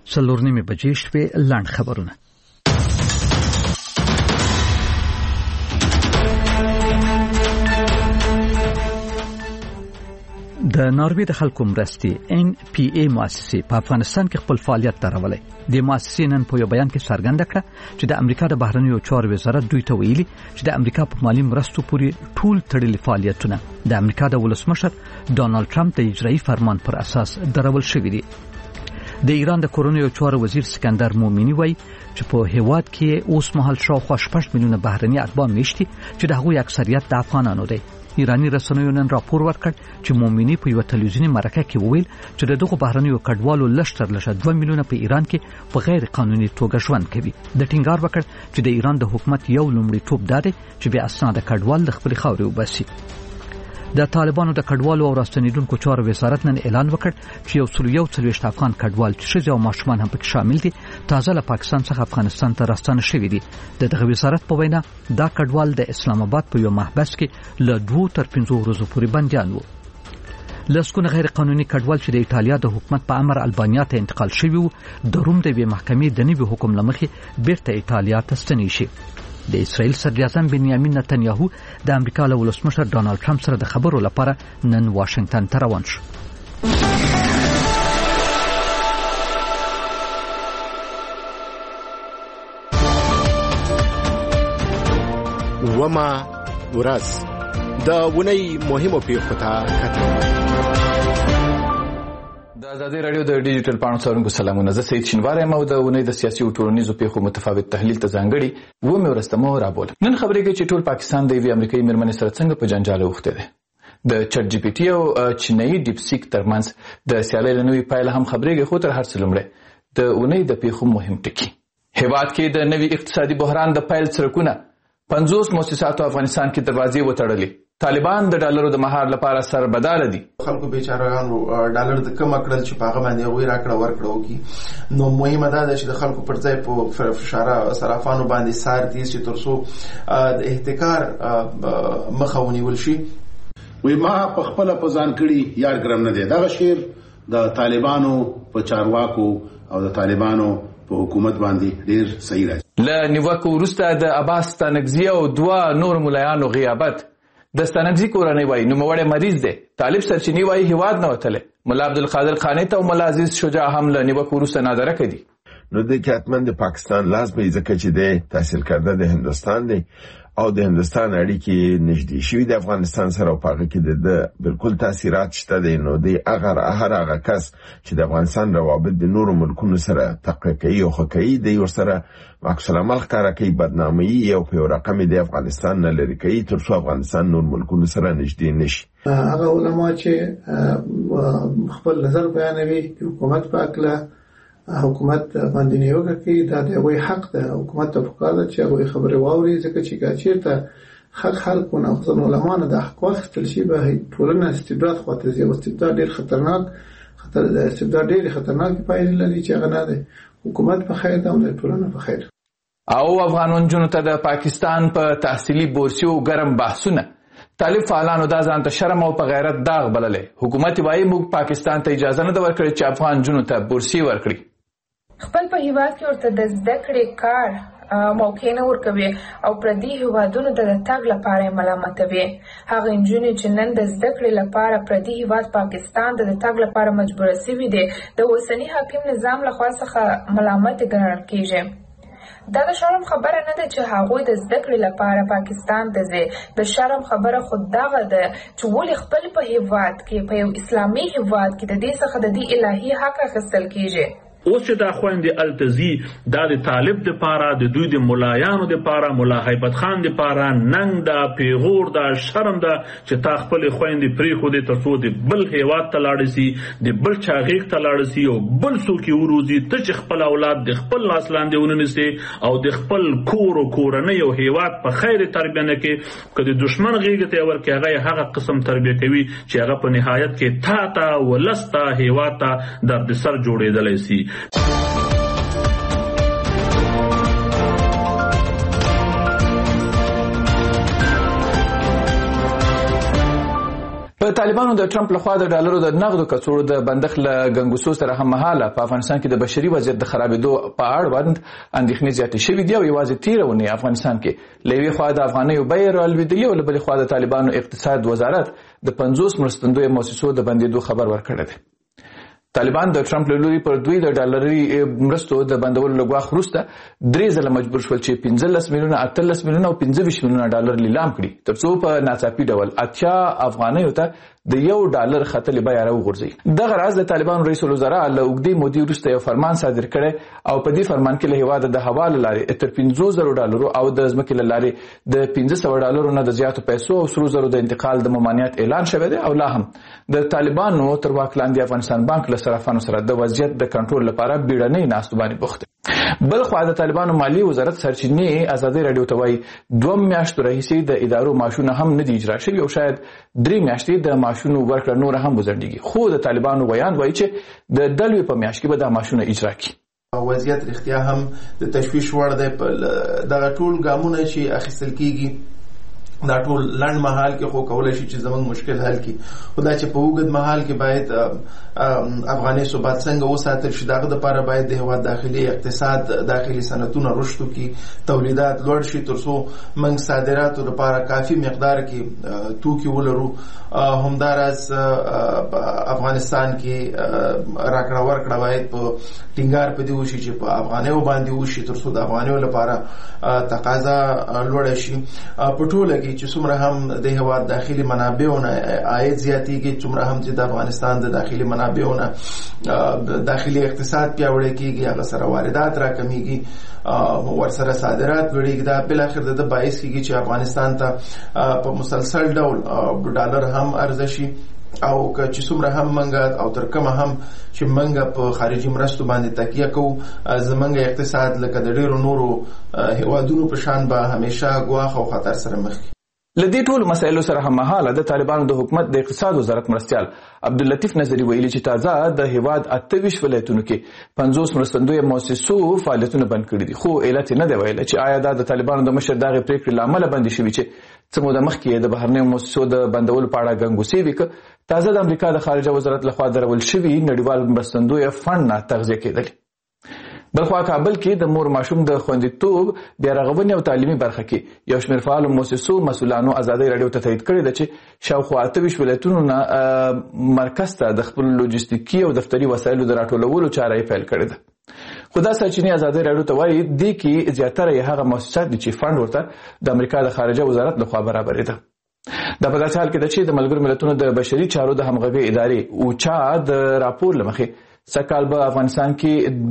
څلورنیمې بجې شوې. لنډ خبرونه. د ناروې د خلکو مرستې NPA مؤسسې په افغانستان کې خپل فعالیت درولې. د مؤسسې نن په یو بیان کې څرګنده کړه چې د امریکا د بهرنیو چارو وزارت دوی ته ویلي چې د امریکا په مالی مرستو پورې ټول تړلي فعالیتونه د امریکا د ولسمشر ډانلډ ټرمپ د اجرایي فرمان پر اساس درول شوي دي. د ایران د کورونیو چارو وزیر سکندر مومنی وایي چې په هیواد کې اوس مهال شاوخوا 6 میلیونه بهرني اتباع میشتي چې د هغوی اکثریت د افغانانو دی. ایرانی رسنیو نن راپور ورکړ چې مومنی په یو تلویزیونی مرکه کې وویل چې دغه بهرنیو کډوالو لشتر لشه 2 میلیونه په ایران کې په غیر قانوني توګه ژوند کوي. د ټینګار وکړ چې د ایران د حکومت یو لومړی توپ دی چې به اسناد کډوال د خپل خاورې وباسي. د طالبانو د کډوالو او راستنیدونکو چارو وزارت نن اعلان وکړ چې 141 افغان کډوال چې ښځې او ماشومان هم پکې شامل دي تازه له پاکستان څخه افغانستان ته راستانه شوي دي. دغه وزارت په وینا دا کډوال د اسلام آباد په یو محبس کې له 2 تر 5 ورځې پورې بنديان وو. لسکونه غیر قانوني کډوال چې د ایټالیا د حکومت په امر البانیا ته انتقال شوي وو د روم د محکمې د نوي حکم لمخې بیرته ایټالیا ته ستنې شي. د اسرائیل صدر اعظم بنیامین نتنیاهو د امریکا له ولسمشر ډانلډ ټرمپ سره د خبرو لپاره نن واشنگټن ته روان شو. وما ورځ د ونی مهمو پیښو ته کتل. د ازادي رادیو د ډیجیټل پاڼو څارونکو سلامونه. زه سید شینوار یم او د ونی د سیاسي او ټولنیزو پیښو متفاوت تحلیل ته ځانګړي ومه ورستمو رابول. نن خبرې کوي چې ټول پاکستان د وی امریکایي مرمنې سره څنګه په جنجال وخته ده. د چټ جی پی ټي او چینایي ډیپ سیک ترمنځ د سیالۍ لنوي پایله هم خبرېږي. خو تر هر څه لومړی د ونی د پیښو مهم ټکی. هیواد کې د نوي اقتصادي بحران د پیل څرکونه 50 مؤسساتو افغانستان کې دروازې وتړلې. طالبان د ډالرو د مهار لپاره سربداله دي. خلکو بیچارهانو ډالر د کم کړل چې په هغه باندې غوي راکړه ورکړه وکي. نو مهمه ده چې د خلکو پر ځای په فشار صرافانو باندې سار دي چې ترڅو د احتکار مخه ونیول شي. وی ما په خپل په ځان کړي یار ګرام نه دی. دا شعر د طالبانو په چارواکو او د طالبانو په حکومت باندې ډیر صحیح راځي. ل نیوکو وروسته د عباس ستانکزی او 2 نور مولایانو غیابت. د ستانکزی کورنۍ وایي نوموړی مریض دی. طالب سرچینی وایي هیواد نه وتلی. ملا عبدالقادر خانې ته او ملا عزیز شجاع هم له نیوکو وروسته نادره کړي. نو د کې حتما د پاکستان لازمي ځکه چې د تحصیل کرده د هندستان دی او د هندستان اړیکې نږدې شوي د افغانستان سره او پاغه کې د بالکل تاثیرات شته دي. نو د هغه کس چې د افغانستان روابط د نورو ملکونو سره تقویه او خکې د یو سره عکس العمل ښکاره کوي بدنامي او په رقم د افغانستان نه لري کوي تر څو افغانستان نور ملکونو سره نږدې نشي. هغه علما چې خپل نظر بیانوي حکومت په اړه حکومت باندې نیوکه کوي دا د وی حق ده. حکومت ته پکار ده چې هغه خبره واوري ځکه چې چیرته حق خلکونه او علماء نه د حق واخیستل شي به ټولنه استبداد خواته ځي. استبداد ډیر خطرناک پایلې لري چې هغه نه ده. حکومت په خیر ده او ټولنه په خیر. او افغانون جنو ته د پاکستان په تحصیلي بورسیو ګرم بحثونه. طالب فعالانو دا ځان ته شرم او په غیرت داغ بللې. حکومت وایي موږ پاکستان ته اجازه نه ورکړي چې افغان جنو ته بورسي ورکړي. خپل په هیواد کې ورته د زده کړې کار موقع نه ورکوي او پردي هیوادونو ته د تګ لپاره ملامتوي. هغه نجونې چې نن د زده کړې لپاره پردي هیواد پاکستان ته د تګ لپاره مجبور شوي دي د اوسني حاکم نظام لخوا څخه ملامت ګڼل کیږي. دا د شرم خبره نه ده چې هغوی د زده کړې لپاره پاکستان ته ځي. د شرم خبره خود دغه ده چې ولې خپل په هیواد کې په یو اسلامي هیواد کې د دې څخه د دې الهي حق اخیستل کیږي. اوس چې دا خويندې التزي دا د طالب د پاره د دوی د مولایانو د پاره مولا هیبت خان د پاره ننګ دا پیغور دا شرم دا چې تا خپل خويندې پری خو دې ترڅو د بل هیواد ته لاړ شي د بل چاغیک ته لاړ شي او بل څوک وروزي ته چې خپل اولاد د خپل لاس لاندې وننسي او د خپل کور او کورنۍ او هیواد په خیر تربیه نه کې کله دشمن غیږ ته ورکه هغه قسم تربیه کوي چې هغه په نهایت کې تا ولستا هیواد ته درد سر جوړېدلی شي. په په طالبانو د ټرمپ لخوا د ډالرو د نغدو کڅوړو د بندښت له ګنګوسو سره هم مهاله په افغانستان کې د بشري وضعیت د خرابېدو په اړوند اندېښنې زیاتې شوې دي او یوازې تېره اونۍ افغانستان کې له یوې خوا د افغانیو بیې رالوېدلې او له بلې خوا د طالبانو اقتصاد وزارت د 50 مرستندویه مؤسسو د بندېدو خبر ورکړی دی. طالبان د ټرمپ له لوري پر دوی د ډالري مرستو د بندولو له ګواښ وروسته 3 ځله مجبور شول چې 15 میلیونه 18 میلیونه او 25 میلیونه ډالر لیلام کړي ترڅو په ناڅاپي ډول 80 افغانیو ته د $1 خطلې بیه راوغورځي. دغه راز د طالبانو رئیس الوزرا له اوږدې مودې وروسته یو فرمان صادر کړی او په دې فرمان کې له هېواده د هوا له لارې تر $50,000 او د ځمکې له لارې د $500 نه د زیاتو پیسو او $100 د انتقال د ممانعت اعلان شوی دی او لا هم د طالبانو تر واک لاندې افغانستان بانک له صرافانو سره د وضعیت د کنټرول لپاره بیړنۍ ناستو باندې بوخت دی. بل خو د طالبانو مالی وزارت سرچینې ازادي رادیو ته وایي 2 میاشتو راهیسې د ادارو معاشونه هم نه دي اجرا شوي او شاید 3 میاشتې د معاشونو ورکړه نور هم وزندګي. خو د طالبانو بیان وایي چې د دلوي په میاشت کې به د معاشونه اجرا کړي. وضعیت رښتیا هم د تشویش وړ دی. دغه ټول ګامونه چې اخیستل کیږي دا ټول لنډ مهال کې خو کولای شي چې زموږ مشکل حل کړي، خو دا چې په اوږد مهال کې باید افغاني ثبات څنګه وساتل شي، دغه لپاره باید د هېواد داخلي اقتصاد داخلي صنعتونه رشد وکړي، تولیدات لوړ شي ترڅو موږ صادراتو لپاره کافي مقدار کې توکي ولرو. همداراز افغانستان کې راکړه ورکړه باید په ټینګار په دې وشي چې په افغانیو باندې وشي ترڅو د افغانیو لپاره تقاضا لوړه شي. په ټوله کې چې څومره هم د هېواد داخلي منابعونه عاید زیاتېږي، څومره هم چې د افغانستان د داخلي منابعونه داخلي اقتصاد پیاوړی کېږي، هغه سره واردات راکمیږي، ورسره صادرات لوړېږي. دا بالاخره د باعث کېږي چې افغانستان ته په مسلسل ډول ډالر هم عرضه شي او چې څومره هم منګه او تر کومه هم چې منګه په خارجي مرستو باندې تکیه کوو، زمونږ اقتصاد لکه د ډېرو نورو هیوادونو په شان به همیشه ګواښ او خطر سره مخ کړي. له دې ټولو مسایلو سره هم مهاله د طالبانو د حکومت د اقتصاد وزارت مرستیال عبداللطیف نظري ویلي چې تازه د هیواد 28 ولایتونو کې 50 مرستندویه مؤسسو فعالیتونه بند کړي دي، خو علت نه دی ویلی چې آیا دا د طالبانو د مشر دغه پریکړې له امله بندې شوي چې څه موده مخکې د بهرنیو مؤسسو د بندولو په اړه ګنګوسې وي، که تازه د امریکا د خارجه وزارت لخوا درول شوي نړیوال مرستندویه فنډ نه تغذیه کېدلې. بلخوا کابل کې د مور ماشوم د خوندیتوب بیا رغونې او تعلیمي برخه کې یو شمېر فعالو مؤسسو مسؤلانو ازادۍ راډیو ته تایید کړې ده چې شاوخوا 28 ولایتونو نه مرکز ته د خپل لوجستیکي او دفتري وسایلو د راټولولو چاره یې پیل کړې ده. خو دا سرچینې ازادۍ راډیو ته وایي دې کې زیاتره یې هغه مؤسسات دي چې فنډ ورته د امریکا د خارجه وزارت لخوا برابرې ده. دا په داسې حال کې ده چې د ملګرو ملتونو د بشري چارو د همغږۍ ادارې اوچا د راپور له مخې سږکال به افغانستان کې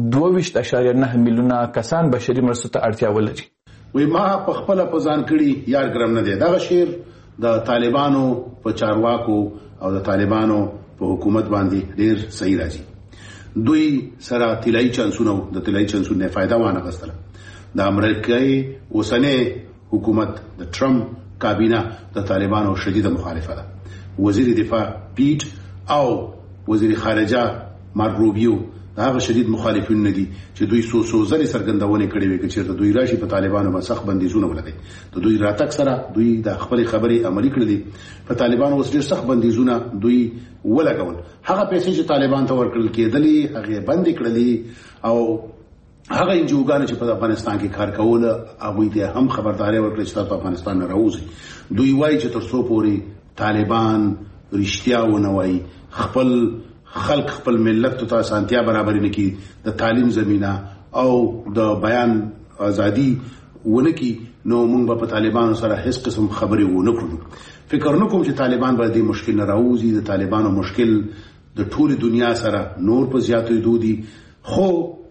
22.9 میلیونه کسان بشري مرستو ته اړتیا ولري. وی ما په خپله په ځان کړي یار ګرم نه دی. دغه شعر د طالبانو په چارواکو او د طالبانو په حکومت باندې ډېر صحیح راځي. دوی سره طلایي چانسونه د طلایي چانسونو نه فایده وانخیستله. د امریکایي اوسنۍ حکومت د ټرمپ کابینه د طالبانو شدیده مخالفه ده. وزیر دفاع پیټ او وزیر خارجه مارګروبیو هغه شدید مخالفین نه دي چې دوی څو ځلې څرګندونه کړې وي چې دوی راشي په طالبانو باندې سخت بندیزونه ولګي. د دوی راتګ سره دوی د خپل خبرې عملي کړې په طالبانو اوس ډېر سخت بندیزونه دوی ولګول. هغه پیسې چې طالبان ته ورکړل کېدلې هغه بند کړلې او هغه انجوګان چې په افغانستان کې کار کول هغه ته هم خبرداري ورکړي چې په افغانستان نه راوځي. دوی وایي چې تر څو پورې طالبان رښتیا ونه وایي خپل خلق خپل ملت ته سانتیا برابر نه کی د تعلیم زمينه او د بیان ازادي ونه کی نو موږ په طالبانو سره هیڅ قسم خبرې ونه کړو. فکر نکوم چې طالبان باندې مشکل نه راوځي. د طالبانو مشکل د ټول دنیا سره نور په زیاتې دودي. خو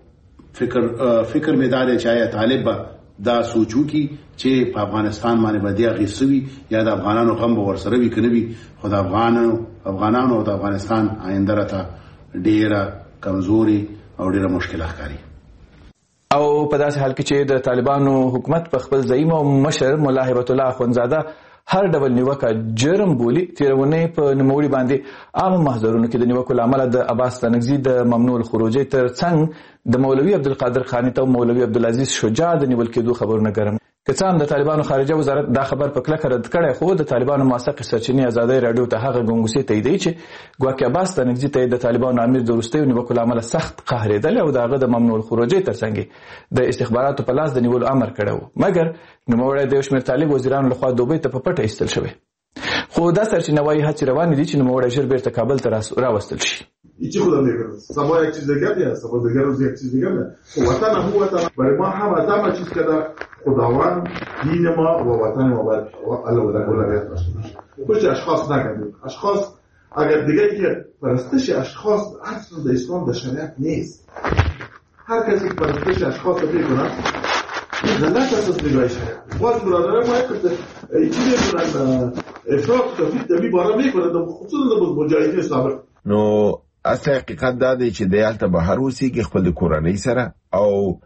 فکر مې دا دی چې آیا طالب دا سوچو کی چې په افغانستان باندې باندې غیسوي یا د افغانانو غم به ورسره وي کنه وي. خو د افغانانو او د افغانستان آینده راته ډیره کمزوري او ډیره مشکله ښکاري. او په داسې حال کې چې د طالبانو حکومت په خپل زعیم او مشر مولا هیبت الله اخوندزاده هر ډول نیوکه جرم بولی، تیرونې په نوموړي باندې عام محضرونو کې د نیوکو له امله د عباس ستانکزي د ممنوع الخروجۍ تر څنګ د مولوي عبدالقادر خاني ته مولوي عبدالعزیز شجاع د نیول کېدو خبرونه ګرم. که څه هم د طالبانو خارجه وزارت دا خبر په کلکه رد کړی، خو د طالبانو موثقې سرچینې ازادۍ راډیو ته هغه ګنګوسې تاییدوي چې ګواکې عباس ستانکزي ته د طالبانو امیر د وروستیو نیوکو له امله سخت قهرېدلی او د هغه د ممنوع الخروجۍ ترڅنګ د استخباراتو په لاس د نیولو امر کړی و، مګر نوموړی د یو شمېر طالب وزیرانو لخوا دوبۍ ته په پټه ایستل شوی. خو دا سرچینه وایي هڅې روانې دي چې نوموړی ژر بیرته کابل ته راوستل شي. هیچی خودم نمیکنم. سبا یک چیز دیگری است، سبا دیگر روز یک چیز دیگر است. وطن هم وطن. برای ما هم از همه چیز کرده خداوند دین ما و وطن ما باید اولویت داشته باشه. پشت اشخاص نگردیم. اشخاص اگر دیگه که پرستش اشخاص اصلا در اسلام در شریعت نیست. هر کسی که پرستش اشخاص رو میکنه این غلط است از نگاه شریعت. باز برادران ما چی میکنن افراط تفرید دمی بارا میکنن خصوصا د مجاهدین سابق. نو اصل حقیقت دا دی چې د هلته بهر اوسېږي خپل کورنۍ سره او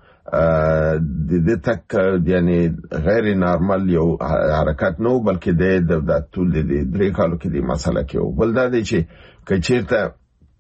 د تک یعنی غیر نارمل یو حرکت نو بلکې د ټول د 3 کالو کې د مسله کې و. بل دا دی چې که چیرته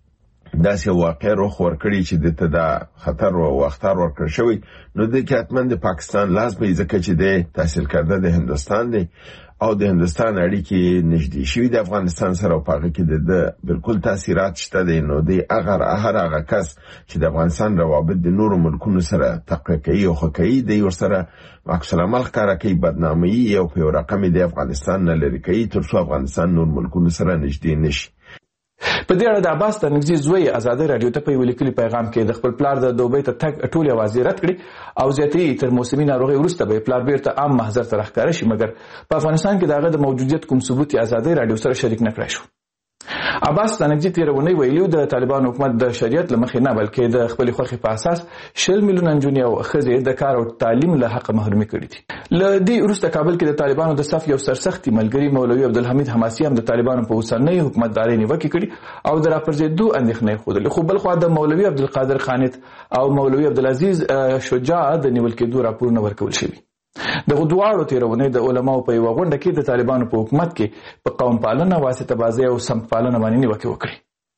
داسې واقع رخ ورکړي چې دته دا خطر او اختار ورکړ شوی نو د کې حتما د پاکستان لازمي ځکه چې د تحصیل کرده د هندوستان دی او د هندوستان اړیکې نږدې شوي د افغانستان سره او په هغه کې د بالکل تاثیرات شته دی. نو د هغه کس چې د افغانستان روابط د نورو ملکونو سره تقویه کوي او ښه کوي دی ورسره عکس العمل ښکاره کوي، بدنامي او په یو رقم د افغانستان نه لرې کوي تر څو افغانستان نور ملکونو سره نږدې نشي. په دې اړه د عباس ستانکزي زوی ازادۍ راډیو ته په یو لیکلي پیغام کې د خپل پلار د دوبۍ ته تګ ټولې اوازې رد کړې او زیاتې تر موسمي ناروغۍ وروسته به پلار بیرته عام محضر ته راښکاره شي، مګر په افغانستان کې د هغه د موجودیت کوم ثبوت یې ازادۍ راډیو سره شریک نه کړی شو. عباس ستانکزي تېره اونۍ ویلي د طالبانو حکومت د شریعت له مخې نه بلکې د خپلې خوښې په اساس 20 میلیونه نجونې او ښځې د کار او تعلیم له حقه محرومې کړي دي. له دې وروسته کابل کې د طالبانو د صف یو سرسختي ملګري مولوي عبدالحمید حماسي هم د طالبانو په اوسنۍ حکومتدارۍ نیوکې کړي او د راپرځېدو اندېښنې ښودلې، خو بل خوا د مولوي عبدالقادر خانت او مولوي عبدالعزیز شجاع د نیول کېدو راپورونه ورکول شوي. دغه دواړو تېرونې د علماو په یوه غونډه کې د طالبانو په حکومت کې په قوم پالنه، واسطه بازۍ او سمت پالنه باندې نیوکې وکړي.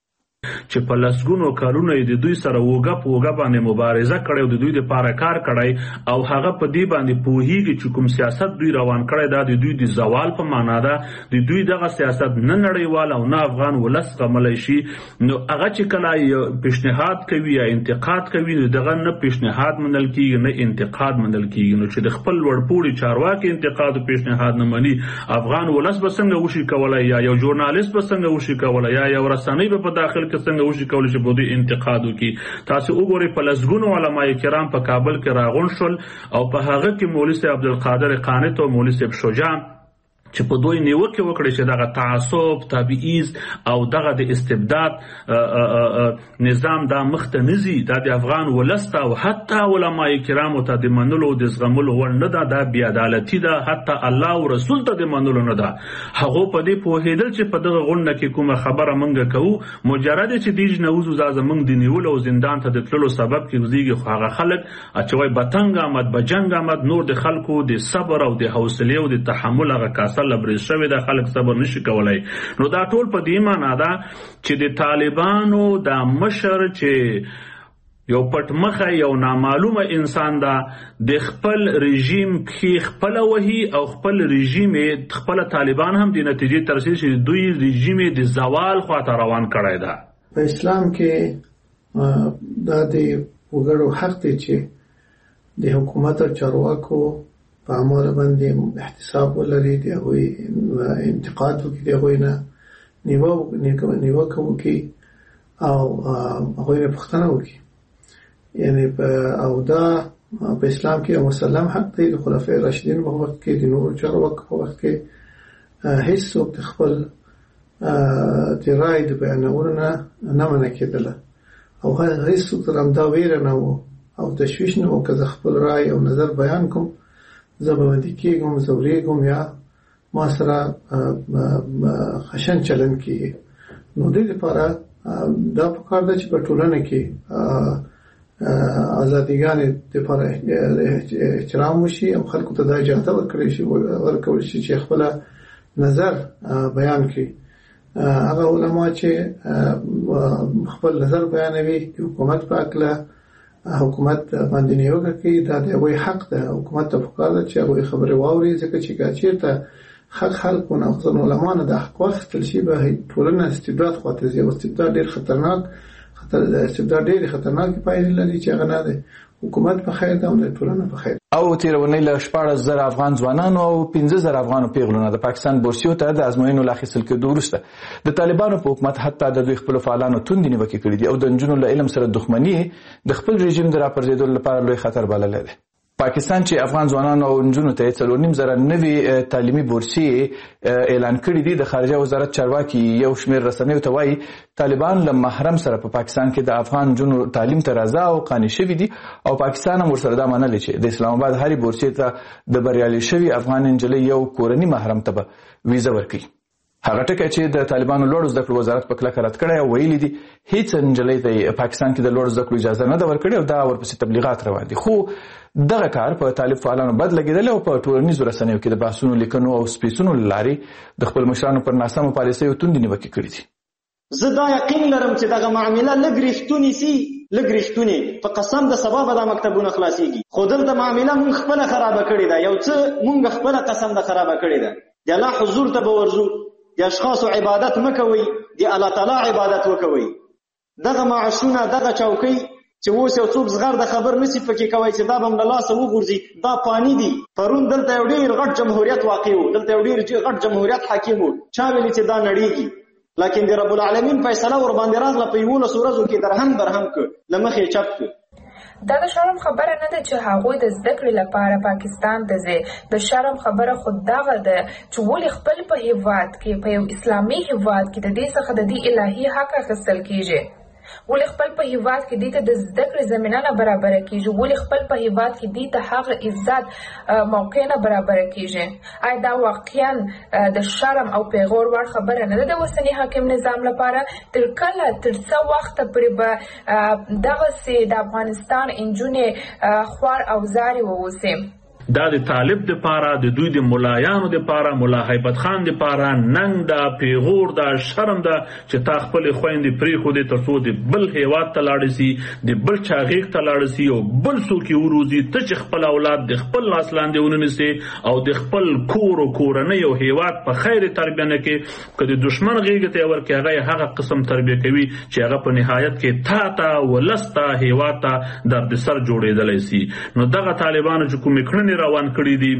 چې په لسګونو کارونه د دوی سره وګه په وګه باندې مبارزه کړي او د دوی لپاره کار کړي او هغه په دې باندې پوهیږي چې کوم سیاست دوی روان کړي دا د دوی د زوال په معنا ده. د دوی دغه سیاست نه نړیوال او نه افغان ولس قملای شي، نو هغه چې کله پیشنهاد کوي یا انتقاد کوي دغه نه پیشنهاد منل کیږي نه انتقاد منل کیږي. نو چې د خپل وړپوړي چارواکي انتقاد او پیشنهاد نه مني افغان ولس به څنګه وشي کولای یا یو ژورنالیست به څنګه وشي کولای یا یو رسنۍ به په داخل کې څنګه وشي کولای چې بده انتقاد وکړي. تاسو وګورئ په لسګونو علماء کرام په کابل کې راغون شول او په هغه کې مولوي صاحب عبدالقادر قانت او مولوي صاحب شجاع چې په دوی نیوکه وکړي چې دغه تعصب تبعیض او دغه د استبداد نظام دا مخته نزي، دا د افغان ولست او حتی علماء کرامو ته د منلو د زغملو وړ نه ده، دا بې عدالتي ده، حتی الله او رسول ته د منلو نه ده. هغه په دې پوهېدل چې په دغه غونډه کې کومه خبره منګه کوو مجرد چې دیج نوزو زمونږ د نیولو او زندان ته د تللو سبب کېږي، خو هغه خلک چې وای بتنګ آمد بجنګ آمد نور د خلکو د صبر او د حوصله او د تحمل هغه کاسه لبرز شوی د خلک صبر نشي کولای. نو دا ټول په دې معنا ده چې د طالبانو د مشر چې یو پټ مخه یو نامعلومه انسان ده د خپل رژیم کې خپل وهي او خپل رژیم خپل طالبان هم د نتیجې ترسي چې دوی رژیم د زوال خواته روان کړی ده. په اسلام کې دا د وګړو حق دی چې د حکومت او چارواکو په اعمال باندې احتساب ولري، د هغوی انتقاد وکړي، د هغوی نه نیوکه وکړي او هغوی نه پوښتنه وکړي. یعنی او دا په اسلام کې مسلم حق دی. د خلفای راشدین په وخت کې د نورو چارواکو په وخت کې هیڅ څوک خپل د رایې د بیانولو نه منع کېدله او هیڅ څوک تر همدا ویره نه و او تشویش نه و که زه خپل رایې او نظر بیان کوم زه به باندې کېږم زوریږم یا ما سره خشن چلن کېږي. نو دې لپاره دا پکار ده چې په ټولنه کې ازادیګانې لپاره احترام وشي او خلکو ته دا اجازه ورکول شي چې خپل نظر بیان کړي. هغه علما چې خپل نظر بیانوي حکومت په اړه حکومت باندې نیوکه کوي دا د وی حق ده. حکومت ته پکار ده چې هغه خبره واوري ځکه چې چیرته حق خلکونه او علماء نه د حق واخیستل شي به ټولنه استبداد خاطر زی او استبداد ډیر خطرناک پایلې لري چې هغه نه ده حکومت په خیر ده او ټولنه په خیر. او تیرونی له 14,000 افغان ځوانانو او 15,000 افغانو پیغلونو د پاکستان بورسیو ته د ازموینو لاخیستل کېدو وروسته د طالبانو په حکومت حتی د دوی خپل فعالانو توندې نیوکې کړې دي او د نجونو له علم سره دښمني د خپل رژیم د راپرځېدو لپاره لوی خطر بللی دی. پاکستان چې افغان ځوانانو او نجونو ته 4.5 نوي تعلیمي بورسي اعلان کړي دي، د خارجه وزارت چارواکي یو شمېر رسنیو ته وایي طالبان له محرم سره په پاکستان کې د افغان نجونو تعلیم ته رضا او قانع شوي دي او پاکستان هم ورسره دا منلي چې د اسلام آباد هرې بورسي ته د بریالي شوي افغان نجلۍ یو کورني محرم ته به ویزه ورکړي. هغه ټکی چې د طالبانو لوړو زده کړو وزارت په کلکه رد کړی او ویلي دي هیڅ نجلۍ ته پاکستان کې د لوړو زده کړو اجازه نه ده ورکړې او دا ورپسې تبلیغات روان دي. خو دغه کار په طالب فعالانو بد لګېدلی او په ټولنیزو رسنیو کې د بحثونو لیکنو او سپیڅونو له لارې د خپل مشرانو پر ناسمو پالیسیو توندې نیوکې کړي دي. زه دا یقین لرم چې دغه معامله لږ رښتونې په قسم د سبا به دا مکتبونه خلاصېږي، خو دلته معامله مونږ خپله خرابه کړې ده. یو څه مونږ خپله قسم ده خرابه کړې ده. د الله حضور ته به ورځو، د اشخاصو عبادت مکوئ، د الله تعالی عبادت وکوئ. دغه معاشونه دغه چوکۍ چې اوس یو څوک زغر د خبر نشي فکر کوي چې دا به له لاسه وغورځي، دا پانی دي. پرون دلته یو ډېر غټ جمهوریت واقع و، دلته یو ډېر غټ جمهوریت حاکم و، چا ویلي چې دا نړېږي، لیکن د رب العالمین فیصله ور باندې راغله په 11 ورځو کې درهم کړ، له مخې چپ کړ. دا د شرم خبره نه ده چې هغوی د زده کړې لپاره پاکستان ته ځي. د شرم خبره خود دغه ده چې ولې خپل په هیواد کې په یو اسلامي هیواد کې د دې څخه د دې الهي حق اخیستل کیږي، ولې خپل په هیواد کې دې ته د زده کړې زمینه نه برابره کیږي، ولې خپل په هیواد کې دې ته هغه عزت موقع نه برابره کیږي. آیا دا واقعا د شرم او پیغور وړ خبره نه ده د اوسني حاکم نظام لپاره؟ تر کله تر څه وخته پورې به دغسې د افغانستان نجونې خوار او زارې واوسي؟ دا د طالب د پاره، د دوی د ملایانو د پاره، ملا هیبت خان د پاره ننګ دا پیغور دا شرم دا چې تا خپل خويندې پری خو دې ترڅو د بل هیواد ته لاړ شي، د بل چاغیق ته لاړ شي او بل څوک وروزي، ته چې خپل اولاد د خپل لاس لاندې ونیسي او د خپل کور او کورنۍ او هیواد په خیر تربیه نه کې کله دشمن غیږ ته ورکه هغه قسم تربیه کوي چې هغه په نهایت کې تا ولستا هیواد ته دردسر جوړېدلی شي. نو دغه طالبانو چې کومې کړنې روان کړی دي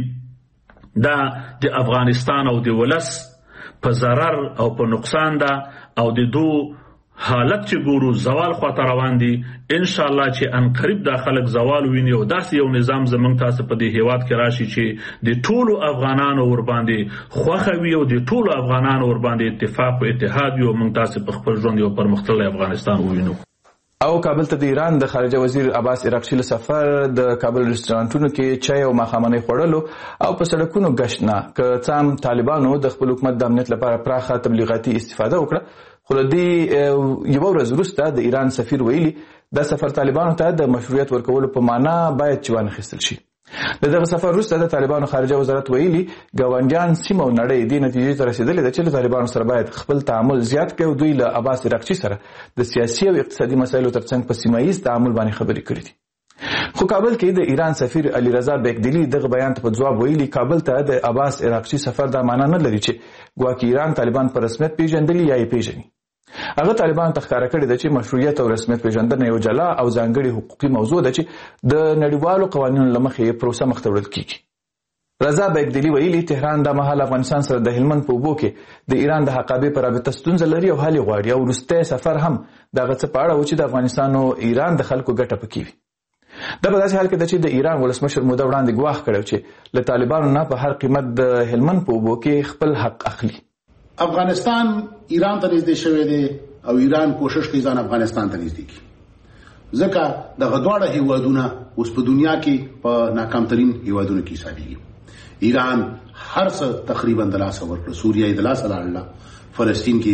دا د افغانستان او د ولس په ضرر او په نقصان ده او د دو حالت چې ګورو زوال خواته روان دي. ان شاء الله چې ان قریب دا خلک زوال ویني او داسې یو نظام زمونږ تاسو په دې هیواد کې راشي چې د ټولو افغانانو ور باندې خوښه وي او د ټولو افغانانو ور باندې اتفاق او اتحاد وي او موږ تاسو په خپل ژوند یو پرمختللی افغانستان ووینو. او کابل ته د ایران د خارجه وزیر عباس عراقچي له سفر د کابل رستورانتونو کې چای او ماښامنۍ خوړلو او په سړکونو گشت نه که څه هم طالبانو د خپل حکومت د امنیت لپاره پراخه تبلیغاتي استفاده وکړه، خو د دې یوه ورځ وروسته د ایران سفیر ویلي دا سفر طالبانو ته د مشروعیت ورکولو په معنا باید چې وانخیستل شي. د دغه سفر وروسته د طالبانو خارجه وزارت ویلي ګاونډیان سیمه او نړۍ دې نتیجې ته رسېدلې ده چې له طالبانو سره باید خپل تعامل زیات کړي او دوی له عباس عراقچي سره د سیاسي او اقتصادي مسایلو ترڅنګ په سیمه ییز تعامل باندې خبرې کړې دي. خو کابل کې د ایران سفیر علي رضا بیکدلی دغه بیان ته په ځواب ویلي کابل ته د عباس عراقچي سفر دا معنا نه لري چې ګواکې ایران طالبان په رسمیت پیژندلي یا یې پیژني. هغه طالبانو ته ښکاره کړې ده چې مشروعیت او رسمیت پیژندنه یو جلا او ځانګړې حقوقي موضوع ده چې د نړیوالو قوانینو له مخې پروسه مخته وړل کیږي. رضا بیکدلی ویلي تهران د مهال افغانستان سره د هلمند په اوبو کې د ایران د حقابې په رابطه ستونزه لري او حل غواړي او وروستی سفر هم دغه څه په اړه و چې د افغانستان او ایران د خلکو ګټه پکې وي. دا په داسې حال کې ده چې د ایران ولسمشر موده وړاندې ګواښ کړی چې له طالبانو نه په هر قیمت د هلمند په اوبو کې خپل حق اخلي. افغانستان ایران ته نږدې شوی دی او ایران کوشش کوي ځان افغانستان ته نږدې کړي، ځکه دغه دواړه هیوادونه اوس په دنیا کې په ناکامترین هیوادونو کې حسابېږي. ایران هر څه تقریبا د لاسه ورکړه، سوریه یې د لاسه لاړله، فلسطین کې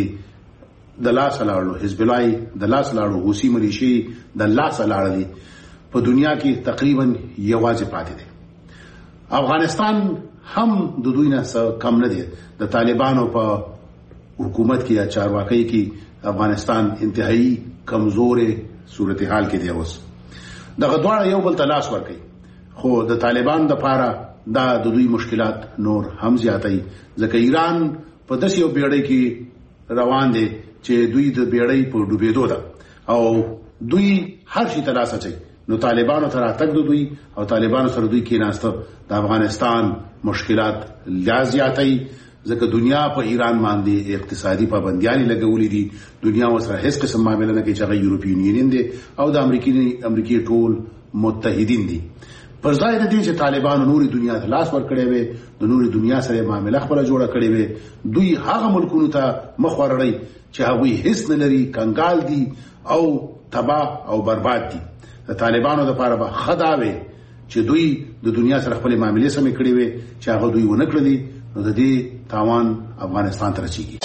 د لاسه لاړلو، حزب الله یې د لاسه لاړو، حوثي ملیشې د لاسه لاړلې، په دنیا کې تقریبا یوازې پاتې دی. افغانستان هم د دوی نه کم نه دی. د طالبانو په حکومت کې یا چارواکۍ کې افغانستان انتهایی کمزورې صورتحال کې دی. اوس دغه دواړه یو بل ته لاس ورکوي. خو د طالبان د پاره دا د دوی مشکلات نور هم زیاتوي ځکه ایران په داسې یو بیړۍ کې روان دي چې دوی د بیړۍ په ډوبېدو ده او دوی هر شي ته لاس اچوي. نو طالبانو ته راتګ د دوی او طالبانو سره دوی کېناسته د افغانستان مشکلات لا زیاتوي ځکه دنیا په ایران باندې اقتصادي پابندیاں لګولې دي. دنیا وسره هیڅ قسم معاملې نه کوي چې هغه یورپین یونین دي او د امریکای ټول متحدین دي. پر ځای د دې چې طالبانو نوري دنیا ته لاس ورکړي وي د نوري دنیا سره معاملې خپل جوړه کړې وي دوی هغه ملکونو ته مخ ورړي چې هغه هیڅ نه لري کنګال دي او تباہ او برباد دي. د طالبانو د لپاره به خداوي چې دوی د دنیا سره خپل معاملې سمې کړې وي چې هغه دوی ونه کړې دي نو د دې تاوان افغانستان ته رسیږي.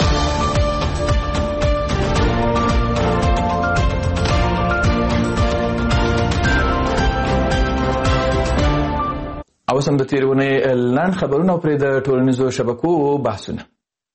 او سم د تیرونې لاند خبرونه پرې د ټولنیزو شبکو بحثونه.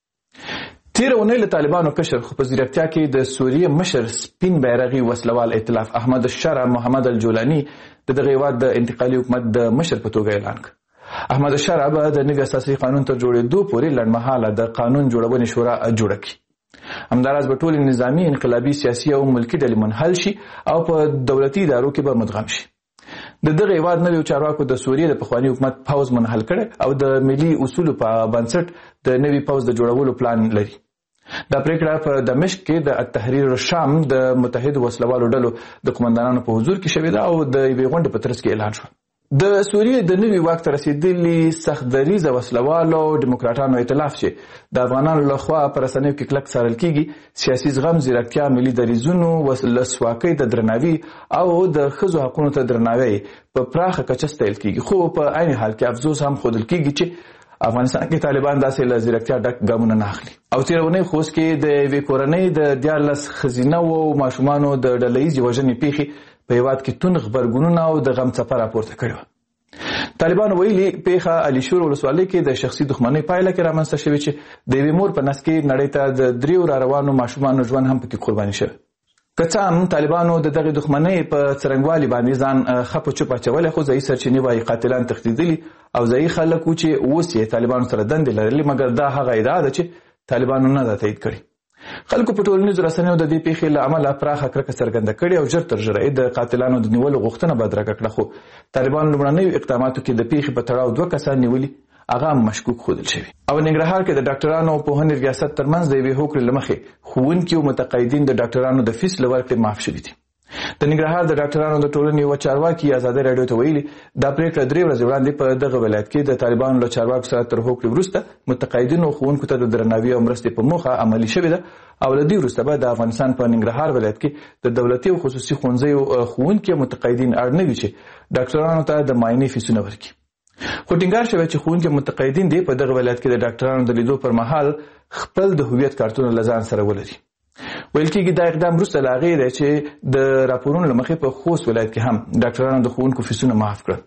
تیرونې له طالبانو کشر خو په ځیرکتیا کې د سوریه مشر سپین بیرغي وسلوال ائتلاف احمد الشرع محمد الجولانی د دغه هیواد د انتقالي حکومت د مشر په توګه اعلان کړ. احمد الشرع به د نوي اساسي قانون تر جوړېدو پورې لنډمهاله د قانون جوړونې شورا جوړه کړي. همداراز به ټول نظامی انقلابي سیاسي او ملکي ډلې منحل شي او په دولتي ادارو کې به مدغم شي. د دغه هیواد نویو چارواکو د سوریې د پخواني حکومت پوځ منحل کړي او د ملي اصولو په بنسټ د نوي پوځ د جوړولو پلان لري. دا پریکړه په دمشق کې د التحریر الشام د متحد وسلوالو ډلو د قومندانانو په حضور کې شوې ده او د یوې غونډې په ترڅ کې اعلان شو. د سوریې د نوي واک ته رسیدلي سخت دریځه وسلوالو ډیموکراټانو ائتلاف چې د افغانانو لخوا په رسنیو کې کلک څارل کیږي سیاسي زغم ځیرکتیا ملي دریځونو ولسواکۍ د درناوي او د ښځو حقونو ته درناوی په پراخه کچه ستایل کیږي خو په عین حال کې افسوس هم ښودل کیږي چې افغانستان کې طالبان داسې له ځیرکتیا ډک ګامونه نه اخلي. او تیرونې خوست کې د یوې کورنۍ د 14 ښځینه او ماشومانو د ډلهییزې وژنې پیښې په هیواد کې توند غبرګونونه او د غم څپه راپورته کړې وه. طالبانو ویلي پیښه علیشور ولسوالۍ کې د شخصي دښمنۍ پایله کې رامنځته شوې چې د یوې مور په نس کې نړۍ ته د 3 را روانو ماشومانو ژوند هم پکې قرباني شوی. که څه هم طالبانو د دغې دښمنۍ په څرنګوالي باندې ځان خپ چپ اچولی خو ځایي سرچینې وایي قاتلان تښتېدلي او ځایي خلک وو چې اوس یې طالبانو سره دندې لرلې مګر دا هغه ادعا ده چې طالبانو نه ده تایید کړې. خلکو په ټولنیزو رسنیو د دې پیښې له امله پراخه کرکه څرګنده کړې او ژر تر ژره د قاتلانو د نیولو غوښتنه بدرګه کړه خو طالبانو لومړنیو اقداماتو کې د پیښې په تړاو 2 کسان نیولي هغه مشکوک ښودل شوي. او ننګرهار کې د ډاکټرانو او پوهنې ریاست ترمنځ د یوې هوکړې له مخې ښوونکي او متقاعدین د ډاکټرانو د فیس له ورکړې معاف شوي دي. د ننګرهار د ډاکټرانو د ټولنې یوه چارواکي ازادي راډیو ته ویلي دا پریکړه 3 ورځې وړاندې په دغه ولایت کې د طالبانو له چارواکو سره تر هوکړې وروسته متقاعدینو او ښوونکو ته د درناوي او مرستې په موخه عملي شوې ده او له دې وروسته به د افغانستان په ننګرهار ولایت کې د دولتي او خصوصي ښوونځیو ښوونکي او متقاعدین اړ نه وي چې ډاکټرانو ته د معاینې فیسونه ورکړي. خو ټینګار شوی چې ښوونکي متقاعدین دي په دغه ولایت کې د ډاکټرانو د لیدو پر مهال خپل د هویت کارتونه له ځان سره ولري. ویل کېږي دا اقدام وروسته له هغې دی چې د راپورونو له مخې په خوست ولایت کې هم ډاکټرانو د ښوونکو فیسونه معاف کړل.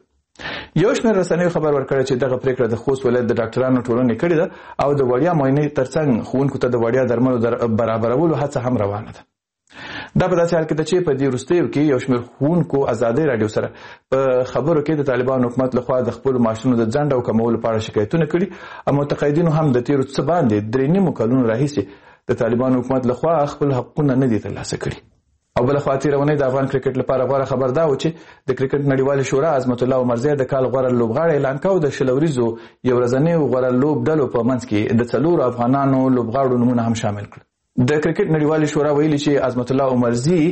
یو شمېر رسنیو خبر ورکړی چې دغه پریکړه د خوست ولایت د ډاکټرانو ټولنې کړې ده او د وړیا معاینې ترڅنګ ښوونکو ته د وړیا درملو برابرولو هڅه هم روانه ده. دا په داسې حال کې ده چې په دې وروستیو کې یو شمېر ښوونکو ازادۍ راډیو سره په خبرو کې د طالبانو حکومت لخوا د خپلو معاشونو د ځنډ او کمولو په اړه شکایتونه کړي او متقاعدینو هم د تېرو څه باندې 3.5 کلونو راهیسې د طالبانو حکومت لخوا خپل حقونه نه دي ترلاسه کړي. او بلخوا تېرونې د افغان کرکټ لپاره غوره خبر دا و چې د کرکټ نړیوالې شورا عظمت الله عمرزی د کال غوره لوبغاړی اعلان کړ او د شلوریزو یو ورځنیو غوره لوب ډلو په منځ کې د 4 افغانانو لوبغاړو نومونه هم شامل کړل. د کرکټ نړیوالې شورا ویلي چې عظمت الله عمرزی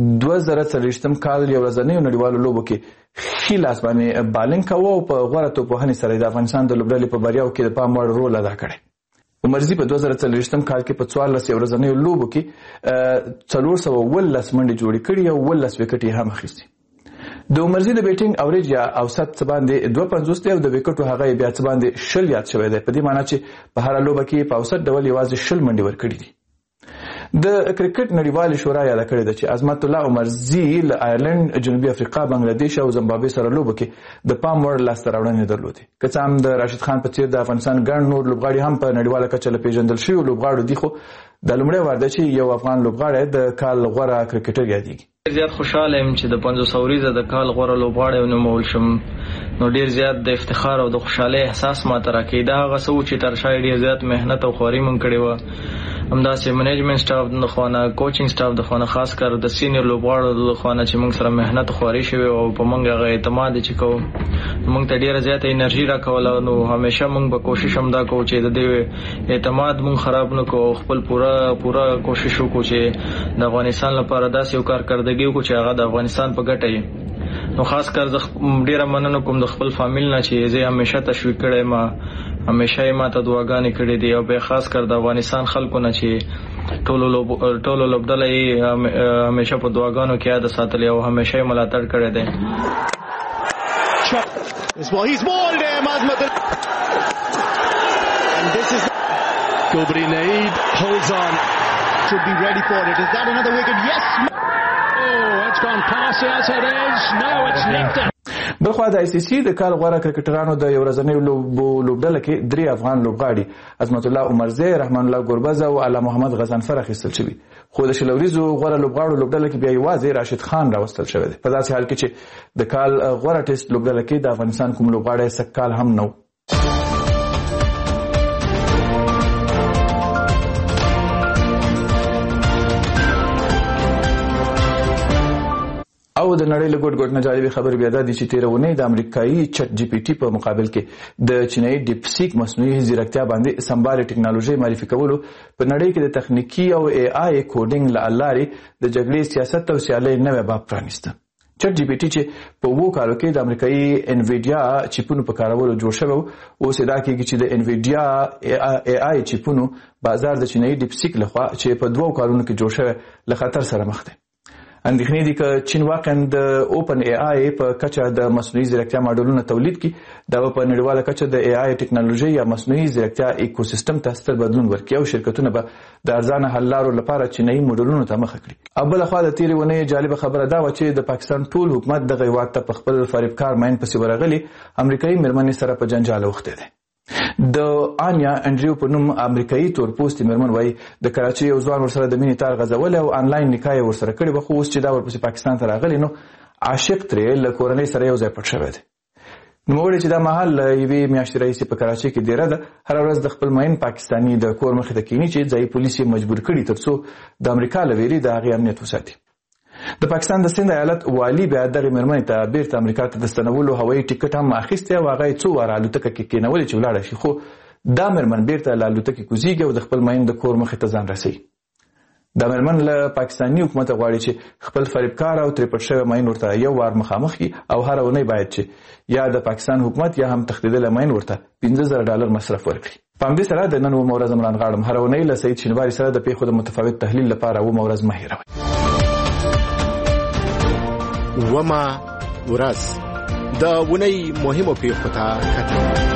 2023 کال یو ورځنیو نړیوالو لوبو کې ښي لاس باندې بالینګ کاوه او په غوره توپوهنې سره د افغانستان د لوبډلې په بریاو کې د پام وړ رول ادا کړی. عمرزی په 2023 کال کې په 14 یو ورځنیو لوبو کې 417 منډې جوړې کړې او 12 وکټې هم اخیستې. د عمرزی د بیټینګ اوریج یا اوسط څه باندې 250 دی او د وکټو هغه بیا څه باندې 20 یاد شوی دی په دې معنی چې په هر لوبه کې په اوسط ډول یوازې 20 منډې ورکړې دي. د کرکټ نړیوالې شورا یاد کړې ده چې عظمت الله عمرزي له آیرلند، جنوبي افریقا، بنگلاديش او زیمبابوې سره لوبه کې د پام وړ لاسته راوړنې درلودې. که څه هم د راشد خان په څیر د افغانستان ګڼ نور لوبغاړي هم په نړیواله کچه له پیژندل شویو لوبغاړو دي، خو د لومړی وار ده چې یو افغان لوبغاړی د کال غوره کرکټر یادېږي. زیات خوشاله یم چې د 500 ورځې د کال غوره لوبغاړی ونومول شم. نو ډیر زیات د افتخار او د خوشحالۍ احساس ماته راکېده. هغه څه چې تر شا ډیر زیات مهنت او خواري مونږ کړې وه، همداسې منیجمنت سټاف د خوانه، کوچینګ سټاف د خوانه، خاص کر د سینیئر لوبغاړو د خوانه چې موږ سره مهنت خواري شوی او په موږ هغه اعتماد چې کوو، موږ ته ډیره زیاته انرژي راکوله. نو همیشه موږ به کوشش هم دا کوو چې د دې اعتماد موږ خراب نه کوو، خپل پوره کوشش وکړو چې د افغانستان لپاره داسې یو کارکردګي وکړو چې هغه د افغانستان په ګټه وي. نو خاص کر زه ډیره مننه کوم د خپل فامیل نه چې زه همیشه تشویق کړی ما، همیشه یې ماته دعاګانې کړې دي، او بیا خاص کر د افغانستان خلکو نه چې ټولو لوبډله یې همیشه په دعاګانو کې یاد ساتلې او همیشه یې ملاتړ کړی دی. Gobri Naid holds on, should be ready for it. Is that another wicket? Yes! Oh, it's gone past the outside edge. No, it's nicked it. بلخوا د ICC د کال غوره کرکټرانو د یو ورځنۍ لوبډله کې 3 افغان لوبغاړي عظمت الله عمرزي، رحمان الله ګوربز او علي محمد غضنفر اخیستل شوي، خو د شلوریزو غوره لوبغاړو لوبډله کې بیا یوازې راشد خان راوستل شوی دی. په داسې حال کې چې د کال غوره ټیسټ لوبډله کې د افغانستان کوم لوبغاړی سږ کال هم نه و. او د نړۍ له ګوټ نه جالبې خبرې بیا دا دي چې تېره اونۍ د امریکایي چټ جی پی ټي په مقابل کې د چینایي ډیپ سیک مصنوعي ځیرکتیا باندې سمبالې ټکنالوژي معرفي کولو په نړۍ کې د تخنیکي او اي آی کوډینګ له لارې د جګړې سیاست او سیالۍ نوې باب پرانیسته. چټ جی پی ټي چې په 2 کالو کې د امریکایي انویډیا چیپونو په کارولو جوړ شوی او اوس دا کېږي چې د انویډیا اي آی چیپونو بازار د چینایي ډیپ سیک لخوا چې په 2 کالونو کې جوړ شوی له خطر سره مخ دی. اندېښنې دي که چین واقعا د اوپن اي آی په کچه د مصنوعي ځیرکتیا ماډلونه تولید کړي، دا به په نړیواله کچه د اي آی ټکنالوژي یا مصنوعي ځیرکتیا ایکوسیستم ته ستر بدلون ورکړي او شرکتونه به د ارزانه حل لارو لپاره چینایي موډلونو ته مخه کړي. او بلخوا د تېرې اونۍ جالبه خبره دا وه چې د پاکستان ټول حکومت دغه هېواد ته په خپل فریبکار ماین پسې ورغلي امریکایي مېرمنې سره په جنجال اوښتی دی. د آنیا انډریو په نوم امریکایي تورپوستې مېرمن وایي د کراچۍ یو ځوان ورسره د مینې تار غځولی او آنلاین نکاح یې ورسره کړې وه، خو اوس چې دا ورپسې پاکستان ته راغلی نو عاشق ترې له کورنۍ سره یو ځای پټ شوی دی. نوموړی چې دا مهال له یوې میاشتې راهیسې په کراچۍ کې دیره ده، هره ورځ د خپل مین پاکستاني د کور مخې ته کیني چې ځایي پولیس یې مجبور کړي تر څو د امریکا له ویرې د هغې امنیت وساتي. د پاکستان د سند ایالت والي بیا دغه مېرمنې ته بیرته امریکا ته د ستنولو هوایي ټیکټ هم اخیستی او هغه یې څو واره الوتکه کې کېنولې چې ولاړه شي، خو دا مېرمن بیرته له الوتکې کوزیږي او د خپل مین د کور مخې ته ځان رسوي. دا مېرمن له پاکستاني حکومت غواړي چې خپل فریبکار او ترې پټ شوی مین ورته یو وار مخامخ کړي او هره اونۍ باید چې یا د پاکستان حکومت یا هم تښتېدلی مین ورته $15,000 مصرف ورکړي. په همدې سره د نن 9 ورځ عمران غاړم. هره اونۍ له سعید شینواري سره د پیښو د متفاوت تحلیل لپاره 9 ورځ مه هېروئ. 9 ورځ د اونۍ مهمو پیښو ته کتل.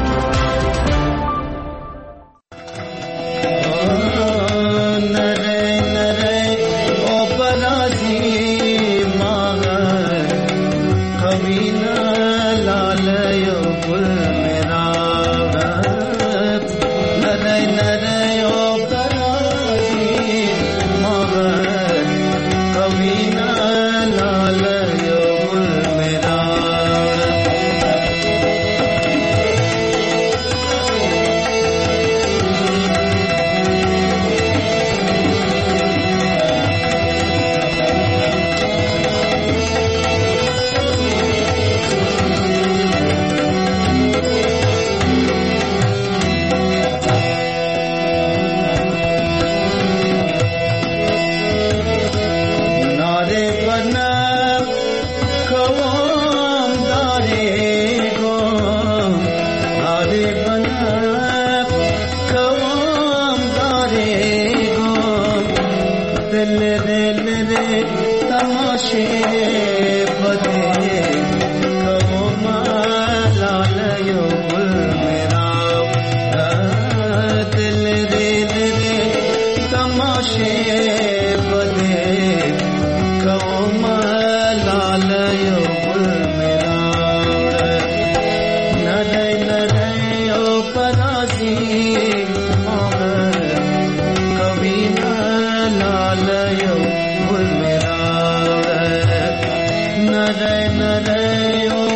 तमाशे نری نری